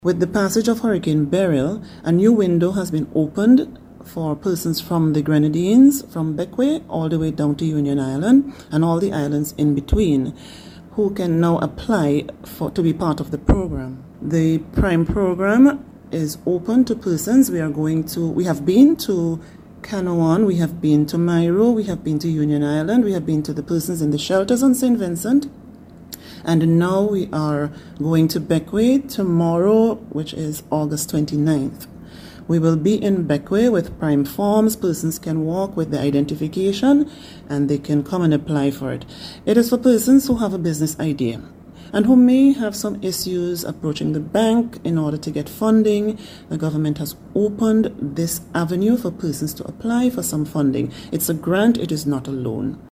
With the passage of Hurricane Beryl, a new window has been opened for persons from the Grenadines, from Bequia, all the way down to Union Island, and all the islands in between, who can now apply to be part of the program. The Prime program is open to persons. We have been to Canouan, we have been to Mayro, we have been to Union Island, we have been to the persons in the shelters on St. Vincent. And now we are going to Bequia tomorrow, which is August 29th. We will be in Bequia with Prime forms. Persons can walk with the identification and they can come and apply for it. It is for persons who have a business idea and who may have some issues approaching the bank in order to get funding. The government has opened this avenue for persons to apply for some funding. It's a grant, it is not a loan.